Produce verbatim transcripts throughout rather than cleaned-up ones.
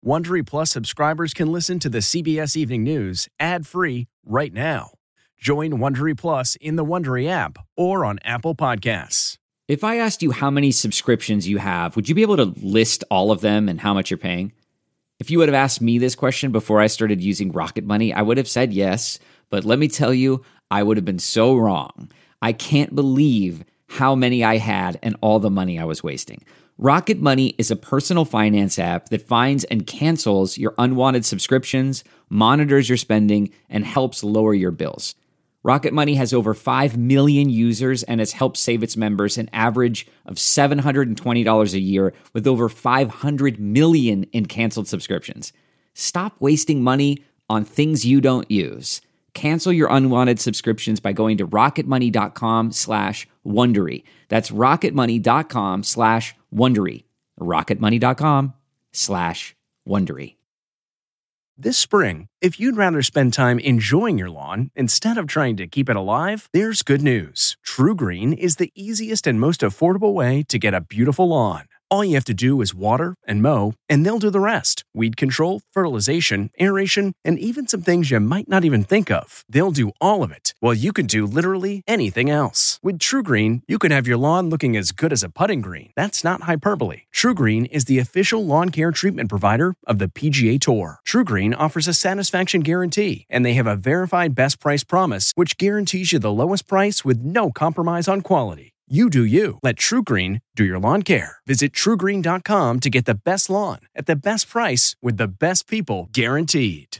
Wondery Plus subscribers can listen to the C B S Evening News ad-free right now. Join Wondery Plus in the Wondery app or on Apple Podcasts. If I asked you how many subscriptions you have, would you be able to list all of them and how much you're paying? If you would have asked me this question before I started using Rocket Money, I would have said yes, but let me tell you, I would have been so wrong. I can't believe how many I had and all the money I was wasting. Rocket Money is a personal finance app that finds and cancels your unwanted subscriptions, monitors your spending, and helps lower your bills. Rocket Money has over five million users and has helped save its members an average of seven hundred twenty dollars a year with over five hundred million in canceled subscriptions. Stop wasting money on things you don't use. Cancel your unwanted subscriptions by going to rocketmoney.com slash Wondery. That's rocketmoney.com slash Wondery. rocketmoney.com slash Wondery. This spring, if you'd rather spend time enjoying your lawn instead of trying to keep it alive, there's good news. True Green is the easiest and most affordable way to get a beautiful lawn. All you have to do is water and mow, and they'll do the rest. Weed control, fertilization, aeration, and even some things you might not even think of. They'll do all of it, while you can do literally anything else. With True Green, you can have your lawn looking as good as a putting green. That's not hyperbole. True Green is the official lawn care treatment provider of the P G A Tour. True Green offers a satisfaction guarantee, and they have a verified best price promise, which guarantees you the lowest price with no compromise on quality. You do you. Let True Green do your lawn care. Visit true green dot com to get the best lawn at the best price with the best people guaranteed.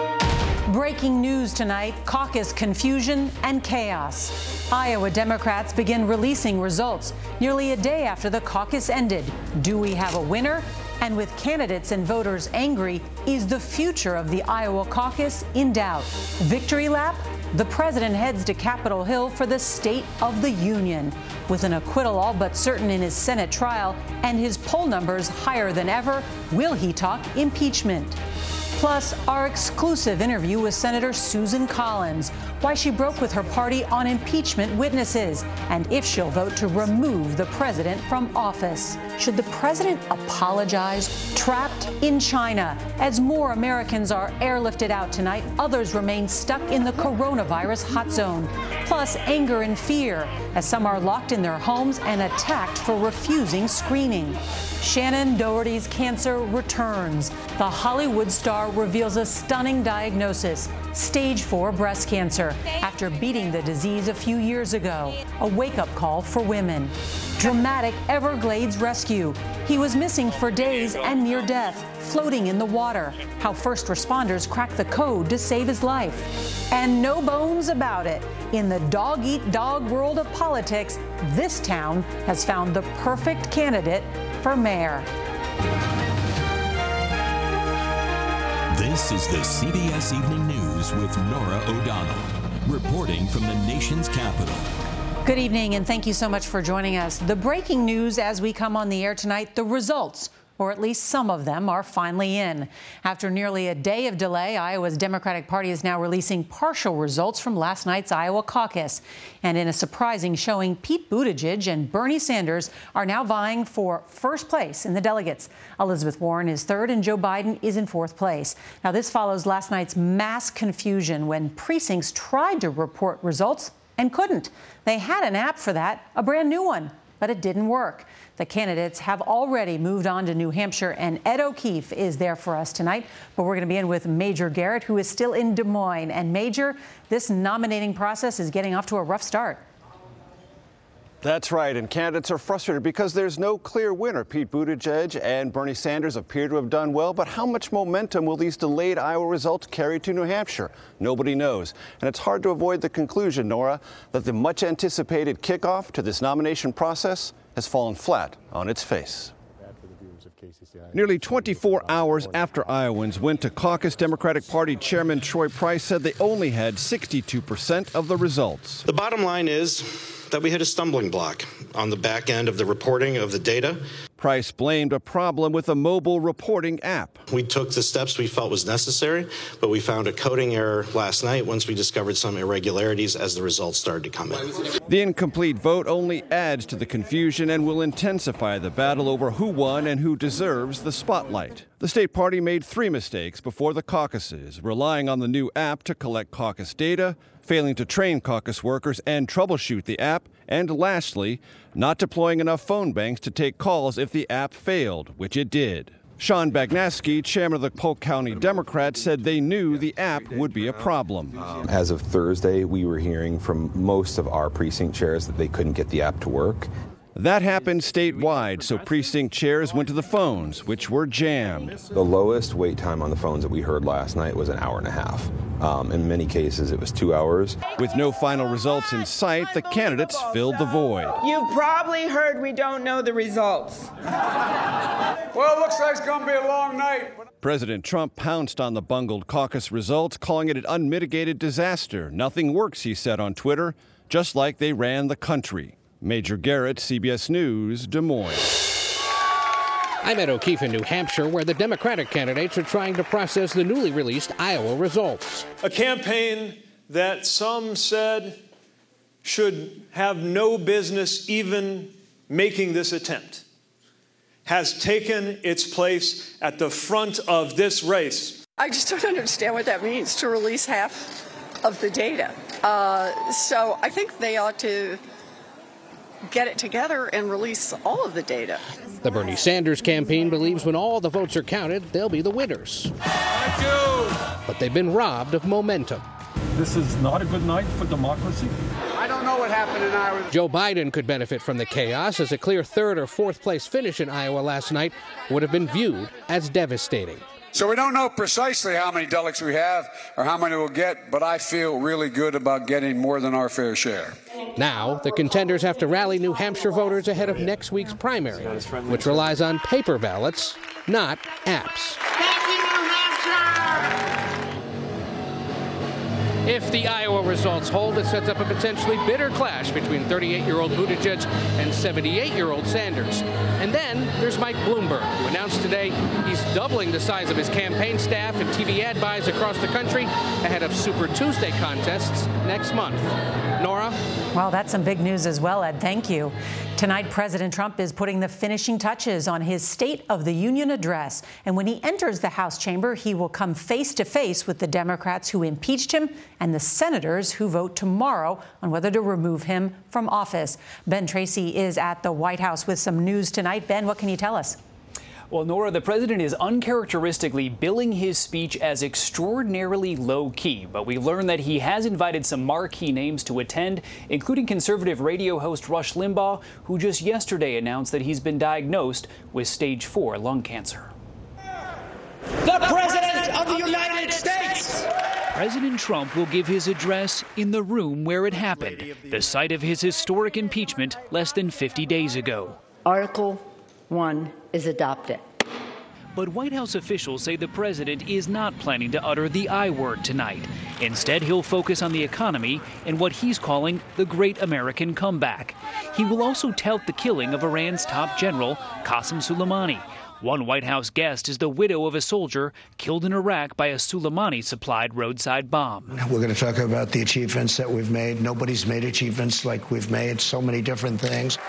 Breaking news tonight, caucus confusion and chaos. Iowa Democrats begin releasing results nearly a day after the caucus ended. Do we have a winner? And with candidates and voters angry, is the future of the Iowa caucus in doubt? Victory lap? The president heads to Capitol Hill for the State of the Union. With an acquittal all but certain in his Senate trial and his poll numbers higher than ever, will he talk impeachment? Plus, our exclusive interview with Senator Susan Collins, why she broke with her party on impeachment witnesses, and if she'll vote to remove the president from office. Should the president apologize? Trapped in China. As more Americans are airlifted out tonight, others remain stuck in the coronavirus hot zone. Plus, anger and fear, as some are locked in their homes and attacked for refusing screening. Shannon Doherty's cancer returns. The Hollywood star reveals a stunning diagnosis, stage four breast cancer, after beating the disease a few years ago. A wake-up call for women. Dramatic Everglades rescue. He was missing for days and near death, floating in the water. How first responders cracked the code to save his life. And no bones about it. In the dog-eat-dog world of politics, this town has found the perfect candidate for mayor. This is the C B S Evening News with Norah O'Donnell, reporting from the nation's capital. Good evening, and thank you so much for joining us. The breaking news as we come on the air tonight, the results, or at least some of them, are finally in. After nearly a day of delay, Iowa's Democratic Party is now releasing partial results from last night's Iowa caucus. And in a surprising showing, Pete Buttigieg and Bernie Sanders are now vying for first place in the delegates. Elizabeth Warren is third and Joe Biden is in fourth place. Now, this follows last night's mass confusion when precincts tried to report results and couldn't. They had an app for that, a brand new one, but it didn't work. The candidates have already moved on to New Hampshire, and Ed O'Keefe is there for us tonight. But we're going to begin with Major Garrett, who is still in Des Moines. And Major, this nominating process is getting off to a rough start. That's right, and candidates are frustrated because there's no clear winner. Pete Buttigieg and Bernie Sanders appear to have done well, but how much momentum will these delayed Iowa results carry to New Hampshire? Nobody knows. And it's hard to avoid the conclusion, Nora, that the much-anticipated kickoff to this nomination process has fallen flat on its face. Nearly twenty-four hours after Iowans went to caucus, Democratic Party Chairman Troy Price said they only had sixty-two percent of the results. The bottom line is that we hit a stumbling block on the back end of the reporting of the data. Price blamed a problem with a mobile reporting app. We took the steps we felt was necessary, but we found a coding error last night once we discovered some irregularities as the results started to come in. The incomplete vote only adds to the confusion and will intensify the battle over who won and who deserves the spotlight. The state party made three mistakes before the caucuses, relying on the new app to collect caucus data, failing to train caucus workers and troubleshoot the app, and lastly, not deploying enough phone banks to take calls if the app failed, which it did. Sean Bagnaski, chairman of the Polk County Democrats, said they knew the app would be a problem. As of Thursday, we were hearing from most of our precinct chairs that they couldn't get the app to work. That happened statewide, so precinct chairs went to the phones, which were jammed. The lowest wait time on the phones that we heard last night was an hour and a half. Um, in many cases, it was two hours. With no final results in sight, the candidates filled the void. You've probably heard we don't know the results. Well, it looks like it's going to be a long night. President Trump pounced on the bungled caucus results, calling it an unmitigated disaster. Nothing works, he said on Twitter, just like they ran the country. Major Garrett, C B S News, Des Moines. I'm at O'Keefe in New Hampshire, where the Democratic candidates are trying to process the newly released Iowa results. A campaign that some said should have no business even making this attempt has taken its place at the front of this race. I just don't understand what that means, to release half of the data. Uh, so I think they ought to get it together and release all of the data. The Bernie Sanders campaign believes when all the votes are counted, they'll be the winners. Thank you. But they've been robbed of momentum. This is not a good night for democracy. I don't know what happened in Iowa. Joe Biden could benefit from the chaos, as a clear third or fourth place finish in Iowa last night would have been viewed as devastating. So we don't know precisely how many delegates we have or how many we'll get, but I feel really good about getting more than our fair share. Now, the contenders have to rally New Hampshire voters ahead of next week's primary, which relies on paper ballots, not apps. Thank you, New Hampshire! If the Iowa results hold, it sets up a potentially bitter clash between thirty-eight-year-old Buttigieg and seventy-eight-year-old Sanders. And then there's Mike Bloomberg, who announced today he's doubling the size of his campaign staff and T V ad buys across the country ahead of Super Tuesday contests next month. Nora? Well, that's some big news as well, Ed. Thank you. Tonight, President Trump is putting the finishing touches on his State of the Union address. And when he enters the House chamber, he will come face to face with the Democrats who impeached him and the senators who vote tomorrow on whether to remove him from office. Ben Tracy is at the White House with some news tonight. Ben, what can you tell us? Well, Nora, the president is uncharacteristically billing his speech as extraordinarily low-key, but we learned that he has invited some marquee names to attend, including conservative radio host Rush Limbaugh, who just yesterday announced that he's been diagnosed with stage four lung cancer. The President of the United States! President Trump will give his address in the room where it happened, the site of his historic impeachment less than fifty days ago. Article one is adopted. But White House officials say the president is not planning to utter the I word tonight. Instead, he'll focus on the economy and what he's calling the Great American Comeback. He will also tout the killing of Iran's top general, Qasem Soleimani. One White House guest is the widow of a soldier killed in Iraq by a Soleimani-supplied roadside bomb. We're going to talk about the achievements that we've made. Nobody's made achievements like we've made, so many different things.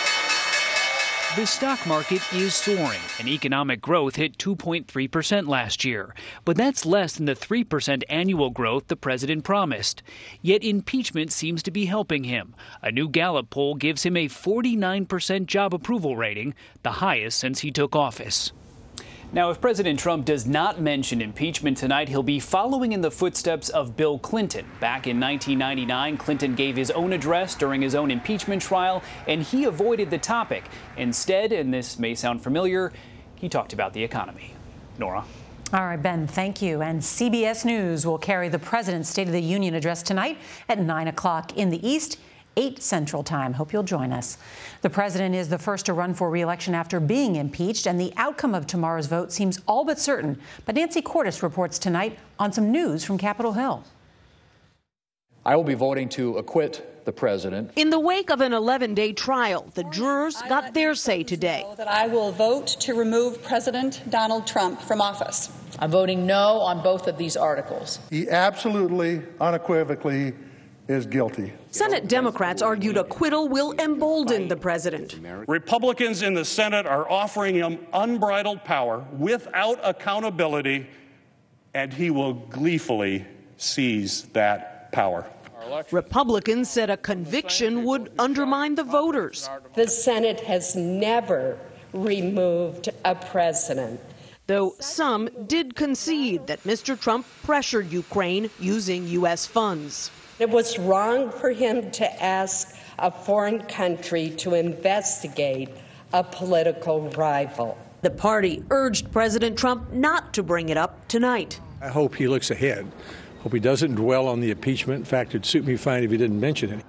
The stock market is soaring, and economic growth hit two point three percent last year. But that's less than the three percent annual growth the president promised. Yet impeachment seems to be helping him. A new Gallup poll gives him a forty-nine percent job approval rating, the highest since he took office. Now, if President Trump does not mention impeachment tonight, he'll be following in the footsteps of Bill Clinton. Back in nineteen ninety-nine, Clinton gave his own address during his own impeachment trial, and he avoided the topic. Instead, and this may sound familiar, he talked about the economy. Nora? All right, Ben, thank you. And C B S News will carry the president's State of the Union address tonight at nine o'clock in the East, eight Central Time. Hope you'll join us. The president is the first to run for re-election after being impeached, and the outcome of tomorrow's vote seems all but certain. But Nancy Cordes reports tonight on some news from Capitol Hill. I will be voting to acquit the president. In the wake of an eleven-day trial, the jurors got their say today. That I will vote to remove President Donald Trump from office. I'm voting no on both of these articles. He absolutely, unequivocally is guilty. Senate Democrats argued acquittal will embolden the president. Republicans in the Senate are offering him unbridled power without accountability, and he will gleefully seize that power. Republicans said a conviction would undermine the voters. The Senate has never removed a president. Though some did concede that Mister Trump pressured Ukraine using U S funds. It was wrong for him to ask a foreign country to investigate a political rival. The party urged President Trump not to bring it up tonight. I hope he looks ahead. Hope he doesn't dwell on the impeachment. In fact, it'd suit me fine if he didn't mention it.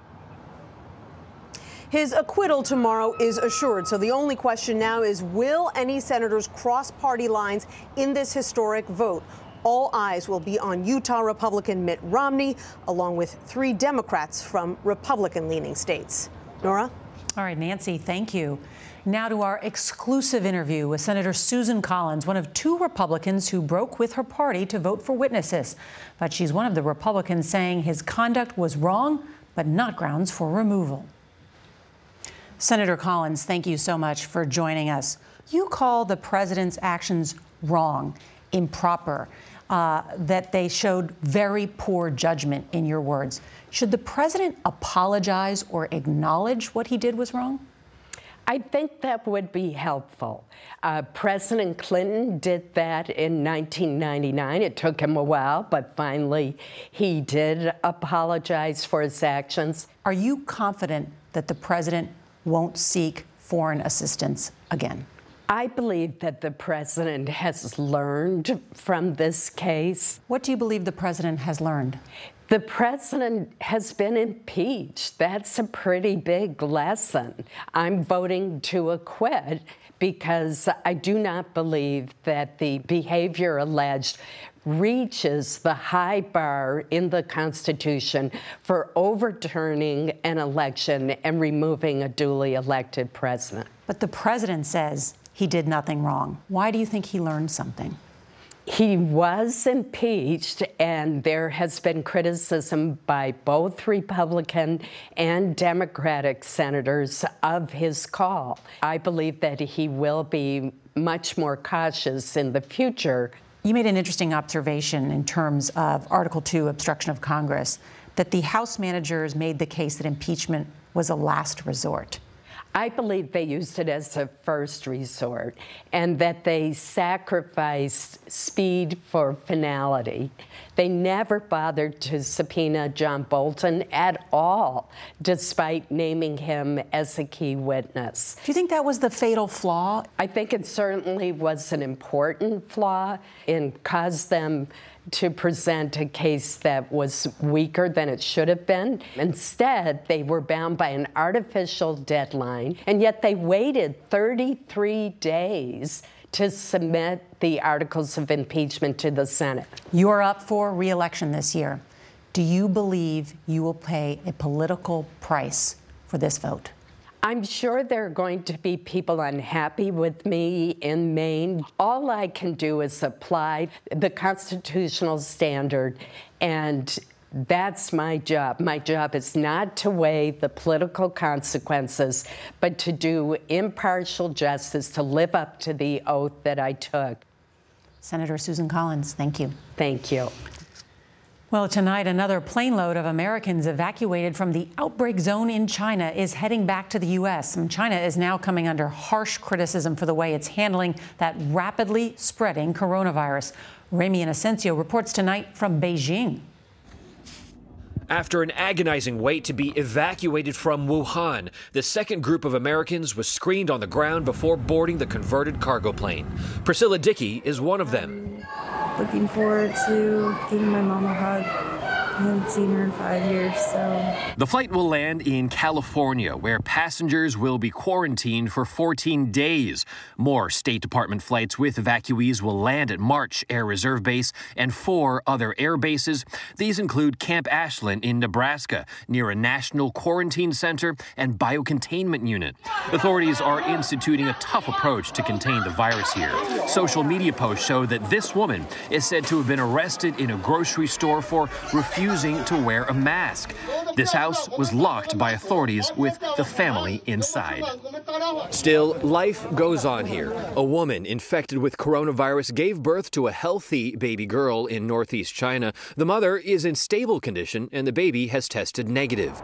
His acquittal tomorrow is assured. So the only question now is, will any senators cross party lines in this historic vote? All eyes will be on Utah Republican Mitt Romney, along with three Democrats from Republican-leaning states. Nora? All right, Nancy, thank you. Now to our exclusive interview with Senator Susan Collins, one of two Republicans who broke with her party to vote for witnesses. But she's one of the Republicans saying his conduct was wrong, but not grounds for removal. Senator Collins, thank you so much for joining us. You call the president's actions wrong, improper, uh, that they showed very poor judgment, in your words. Should the president apologize or acknowledge what he did was wrong? I think that would be helpful. Uh, President Clinton did that in nineteen ninety-nine. It took him a while, but finally he did apologize for his actions. Are you confident that the president won't seek foreign assistance again? I believe that the president has learned from this case. What do you believe the president has learned? The president has been impeached. That's a pretty big lesson. I'm voting to acquit because I do not believe that the behavior alleged reaches the high bar in the Constitution for overturning an election and removing a duly elected president. But the president says he did nothing wrong. Why do you think he learned something? He was impeached, and there has been criticism by both Republican and Democratic senators of his call. I believe that he will be much more cautious in the future. You made an interesting observation in terms of Article two, obstruction of Congress, that the House managers made the case that impeachment was a last resort. I believe they used it as a first resort, and that they sacrificed speed for finality. They never bothered to subpoena John Bolton at all, despite naming him as a key witness. Do you think that was the fatal flaw? I think it certainly was an important flaw and caused them to present a case that was weaker than it should have been. Instead, they were bound by an artificial deadline, and yet they waited thirty-three days to submit the articles of impeachment to the Senate. You are up for re-election this year. Do you believe you will pay a political price for this vote? I'm sure there are going to be people unhappy with me in Maine. All I can do is apply the constitutional standard, and that's my job. My job is not to weigh the political consequences, but to do impartial justice, to live up to the oath that I took. Senator Susan Collins, thank you. Thank you. Well, tonight, another plane load of Americans evacuated from the outbreak zone in China is heading back to the U S And China is now coming under harsh criticism for the way it's handling that rapidly spreading coronavirus. Ramy Inocencio reports tonight from Beijing. After an agonizing wait to be evacuated from Wuhan, the second group of Americans was screened on the ground before boarding the converted cargo plane. Priscilla Dickey is one of them. Looking forward to giving my mom a hug. I haven't seen her in five years, so. The flight will land in California, where passengers will be quarantined for fourteen days. More State Department flights with evacuees will land at March Air Reserve Base and four other air bases. These include Camp Ashland in Nebraska, near a national quarantine center and biocontainment unit. Authorities are instituting a tough approach to contain the virus here. Social media posts show that this woman is said to have been arrested in a grocery store for refusing to wear a mask. This house was locked by authorities with the family inside. Still, life goes on here. A woman infected with coronavirus gave birth to a healthy baby girl in northeast China. The mother is in stable condition and the baby has tested negative.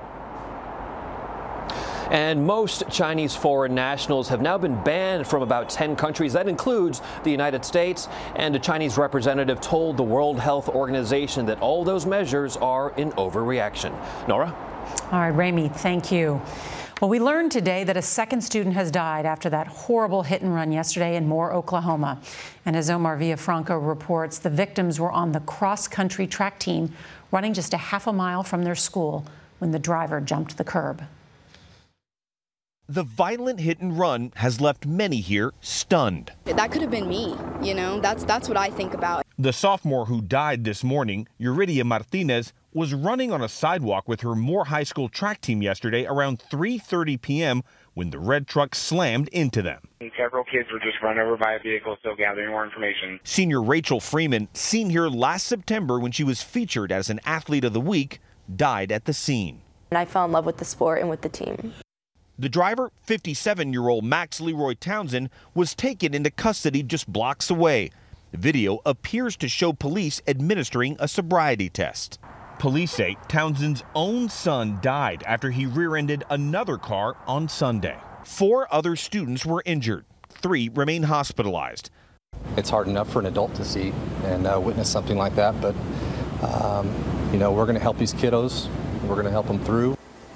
And most Chinese foreign nationals have now been banned from about ten countries. That includes the United States. And a Chinese representative told the World Health Organization that all those measures are an overreaction. Nora? All right, Ramy, thank you. Well, we learned today that a second student has died after that horrible hit and run yesterday in Moore, Oklahoma. And as Omar Villafranco reports, the victims were on the cross-country track team running just a half a mile from their school when the driver jumped the curb. The violent hit and run has left many here stunned. That could have been me, you know, that's that's what I think about. The sophomore who died this morning, Yuridia Martinez, was running on a sidewalk with her Moore High School track team yesterday around three thirty p.m. when the red truck slammed into them. Several kids were just run over by a vehicle, still gathering more information. Senior Rachel Freeman, seen here last September when she was featured as an athlete of the week, died at the scene. And I fell in love with the sport and with the team. The driver, fifty-seven-year-old Max Leroy Townsend, was taken into custody just blocks away. The video appears to show police administering a sobriety test. Police say Townsend's own son died after he rear-ended another car on Sunday. Four other students were injured. Three remain hospitalized. It's hard enough for an adult to see and uh, witness something like that, but um, you know, we're going to help these kiddos. We're going to help them through.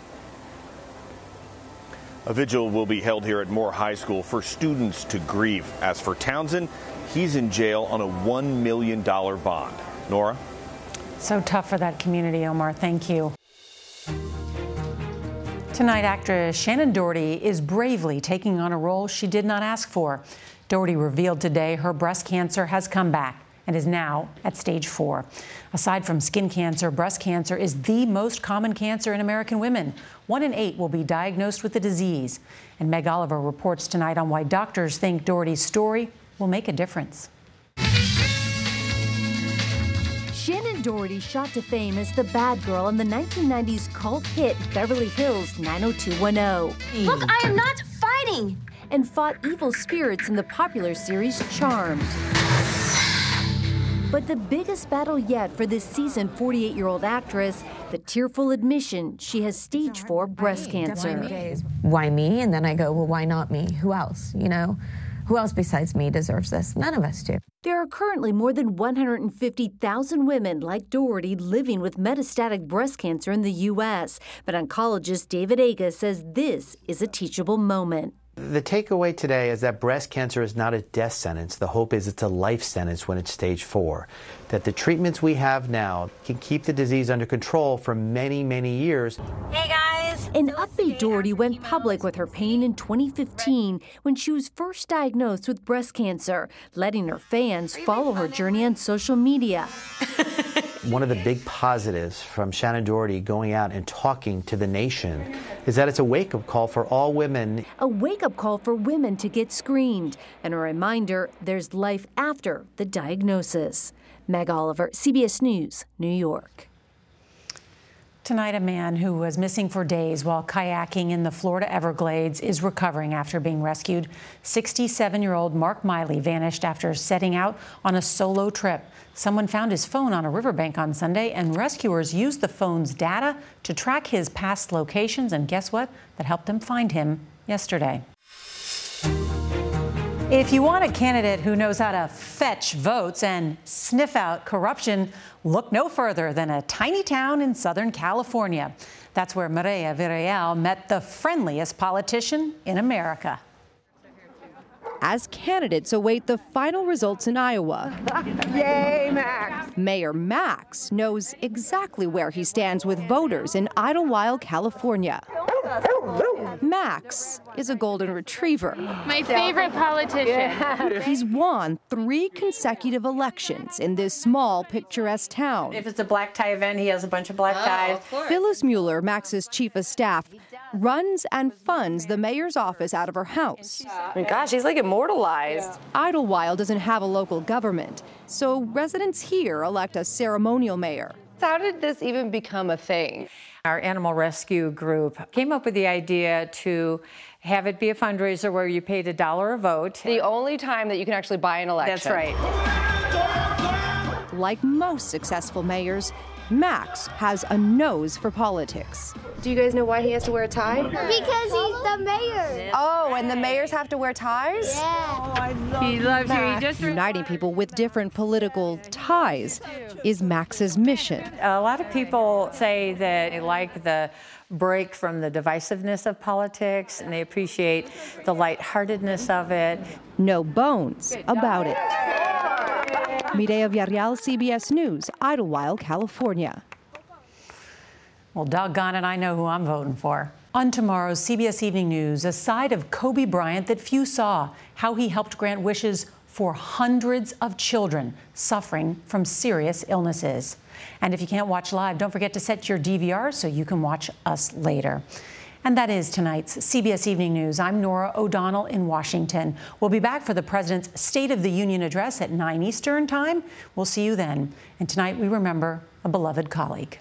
A vigil will be held here at Moore High School for students to grieve. As for Townsend, he's in jail on a one million dollars bond. Nora? So tough for that community, Omar. Thank you. Tonight, actress Shannen Doherty is bravely taking on a role she did not ask for. Doherty revealed today her breast cancer has come back and is now at stage four. Aside from skin cancer, breast cancer is the most common cancer in American women. One in eight will be diagnosed with the disease. And Meg Oliver reports tonight on why doctors think Doherty's story will make a difference. Shannen Doherty shot to fame as the bad girl in the nineteen nineties cult hit Beverly Hills nine oh two one oh. Look, I am not fighting! And fought evil spirits in the popular series Charmed. But the biggest battle yet for this seasoned forty-eight-year-old actress, the tearful admission she has stage four breast cancer. Why me? And then I go, well, why not me? Who else? You know, who else besides me deserves this? None of us do. There are currently more than one hundred fifty thousand women like Doherty living with metastatic breast cancer in the U S, but oncologist David Aga says this is a teachable moment. The takeaway today is that breast cancer is not a death sentence. The hope is it's a life sentence when it's stage four. That the treatments we have now can keep the disease under control for many, many years. Hey guys! An upbeat Doherty went public with her pain in twenty fifteen when she was first diagnosed with breast cancer, letting her fans follow her journey on social media. One of the big positives from Shannen Doherty going out and talking to the nation is that it's a wake-up call for all women. A wake-up call for women to get screened, and a reminder there's life after the diagnosis. Meg Oliver, C B S News, New York. Tonight, a man who was missing for days while kayaking in the Florida Everglades is recovering after being rescued. sixty-seven-year-old Mark Miley vanished after setting out on a solo trip. Someone found his phone on a riverbank on Sunday, and rescuers used the phone's data to track his past locations. And guess what? That helped them find him yesterday. If you want a candidate who knows how to fetch votes and sniff out corruption, look no further than a tiny town in Southern California. That's where Maria Villarreal met the friendliest politician in America. as candidates await the final results in Iowa. Yay, Max! Mayor Max knows exactly where he stands with voters in Idlewild, California. Max is a golden retriever. My favorite politician. Yeah. He's won three consecutive elections in this small, picturesque town. If it's a black tie event, he has a bunch of black ties. Oh, Phyllis Mueller, Max's chief of staff, runs and funds the mayor's office out of her house. Oh my gosh, he's like immortalized. Yeah. Idlewild doesn't have a local government, so residents here elect a ceremonial mayor. How did this even become a thing? Our animal rescue group came up with the idea to have it be a fundraiser where you paid a dollar a vote. The only time that you can actually buy an election. That's right. Like most successful mayors, Max has a nose for politics. Do you guys know why he has to wear a tie? Because he's the mayor. Oh, and the mayors have to wear ties? Yeah. Oh, I love He loves you. He just Uniting people with different political ties is Max's mission. A lot of people say that they like the break from the divisiveness of politics, and they appreciate the lightheartedness of it. No bones about it. Mireya Villarreal, C B S News, Idlewild, California. Well, doggone it, I know who I'm voting for. On tomorrow's C B S Evening News, a side of Kobe Bryant that few saw, how he helped grant wishes for hundreds of children suffering from serious illnesses. And if you can't watch live, don't forget to set your D V R so you can watch us later. And that is tonight's C B S Evening News. I'm Norah O'Donnell in Washington. We'll be back for the President's State of the Union address at nine Eastern time. We'll see you then. And tonight we remember a beloved colleague.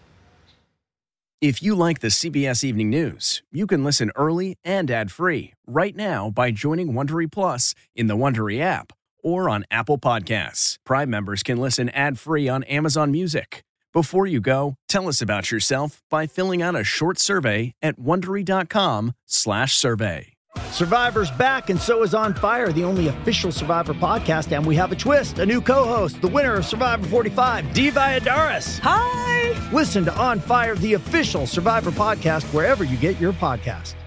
If you like the C B S Evening News, you can listen early and ad-free right now by joining Wondery Plus in the Wondery app or on Apple Podcasts. Prime members can listen ad-free on Amazon Music. Before you go, tell us about yourself by filling out a short survey at Wondery.com slash survey. Survivor's back, and so is On Fire, the only official Survivor podcast, and we have a twist, a new co-host, the winner of Survivor forty-five, Dee Valladares. Hi! Listen to On Fire, the official Survivor podcast, wherever you get your podcast.